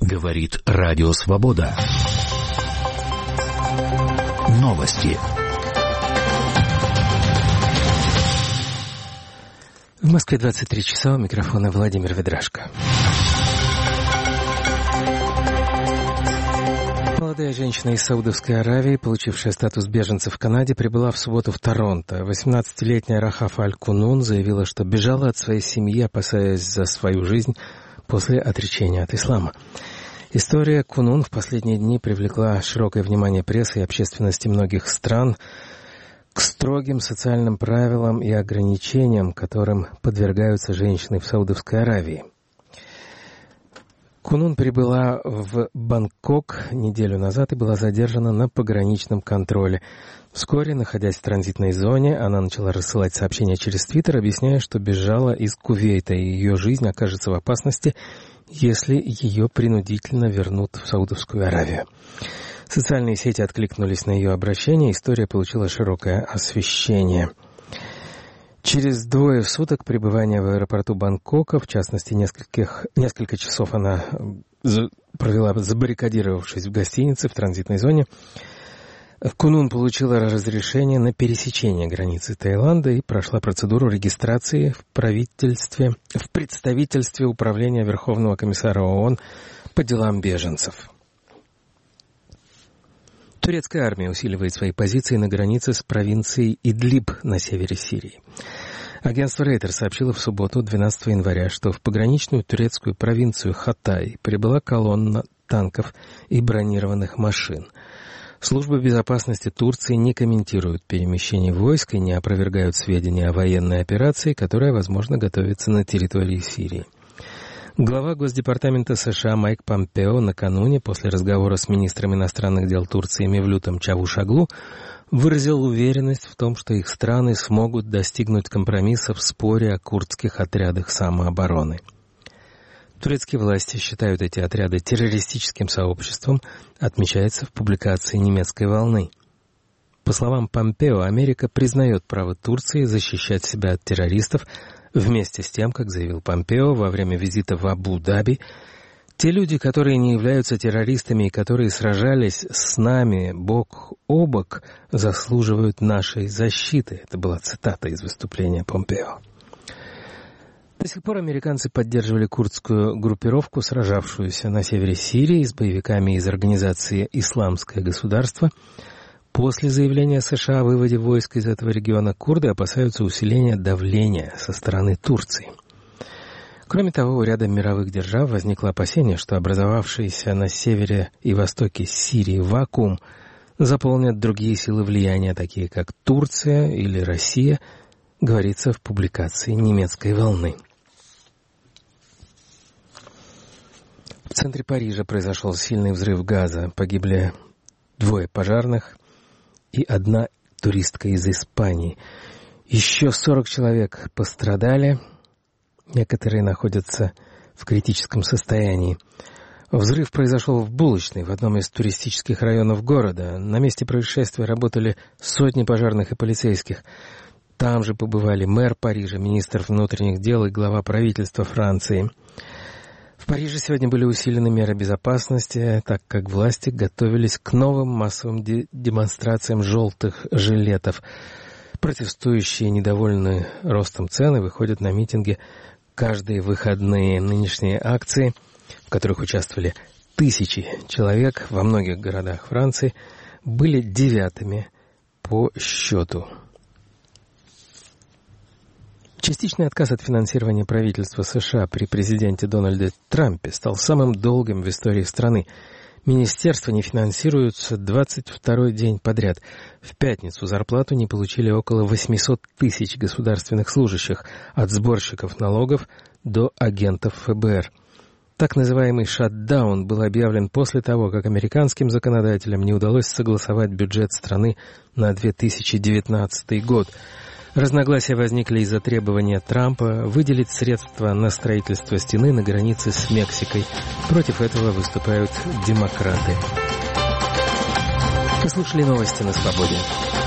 Говорит Радио Свобода. Новости. В Москве 23 часа, у микрофона Владимир Ведрашко. Молодая женщина из Саудовской Аравии, получившая статус беженца в Канаде, прибыла в субботу в Торонто. 18-летняя Рахафа Аль-Кунун заявила, что бежала от своей семьи, опасаясь за свою жизнь после отречения от ислама. История Кунун в последние дни привлекла широкое внимание прессы и общественности многих стран к строгим социальным правилам и ограничениям, которым подвергаются женщины в Саудовской Аравии. Кунун прибыла в Бангкок неделю назад и была задержана на пограничном контроле. Вскоре, находясь в транзитной зоне, она начала рассылать сообщения через Твиттер, объясняя, что бежала из Кувейта, и ее жизнь окажется в опасности, если ее принудительно вернут в Саудовскую Аравию. Социальные сети откликнулись на ее обращение, история получила широкое освещение. Через 2 суток пребывания в аэропорту Бангкока, в частности, несколько часов она провела, забаррикадировавшись в гостинице в транзитной зоне, Кунун получила разрешение на пересечение границы Таиланда и прошла процедуру регистрации в представительстве Управления Верховного комиссара ООН по делам беженцев. Турецкая армия усиливает свои позиции на границе с провинцией Идлиб на севере Сирии. Агентство Рейтер сообщило в субботу, 12 января, что в пограничную турецкую провинцию Хатай прибыла колонна танков и бронированных машин. Службы безопасности Турции не комментируют перемещение войск и не опровергают сведения о военной операции, которая, возможно, готовится на территории Сирии. Глава Госдепартамента США Майк Помпео накануне, после разговора с министром иностранных дел Турции Мевлютом Чавушоглу, выразил уверенность в том, что их страны смогут достигнуть компромисса в споре о курдских отрядах самообороны. Турецкие власти считают эти отряды террористическим сообществом, отмечается в публикации «Немецкой волны». По словам Помпео, Америка признает право Турции защищать себя от террористов. Вместе с тем, как заявил Помпео во время визита в Абу-Даби, те люди, которые не являются террористами и которые сражались с нами бок о бок, заслуживают нашей защиты. Это была цитата из выступления Помпео. До сих пор американцы поддерживали курдскую группировку, сражавшуюся на севере Сирии с боевиками из организации «Исламское государство». После заявления США о выводе войск из этого региона курды опасаются усиления давления со стороны Турции. Кроме того, у ряда мировых держав возникло опасение, что образовавшийся на севере и востоке Сирии вакуум заполнят другие силы влияния, такие как Турция или Россия, говорится в публикации «Немецкой волны». В центре Парижа произошел сильный взрыв газа. Погибли 2 пожарных и 1 туристка из Испании. Еще 40 человек пострадали. Некоторые находятся в критическом состоянии. Взрыв произошел в булочной в одном из туристических районов города. На месте происшествия работали сотни пожарных и полицейских. Там же побывали мэр Парижа, министр внутренних дел и глава правительства Франции. В Париже сегодня были усилены меры безопасности, так как власти готовились к новым массовым демонстрациям желтых жилетов. Протестующие, недовольные ростом цен, выходят на митинги каждые выходные. Нынешние акции, в которых участвовали тысячи человек во многих городах Франции, были 9-ми по счету. Частичный отказ от финансирования правительства США при президенте Дональде Трампе стал самым долгим в истории страны. Министерства не финансируются 22-й день подряд. В пятницу зарплату не получили около 800 тысяч государственных служащих, от сборщиков налогов до агентов ФБР. Так называемый шатдаун был объявлен после того, как американским законодателям не удалось согласовать бюджет страны на 2019 год. Разногласия возникли из-за требования Трампа выделить средства на строительство стены на границе с Мексикой. Против этого выступают демократы. Вы слушали новости на Свободе.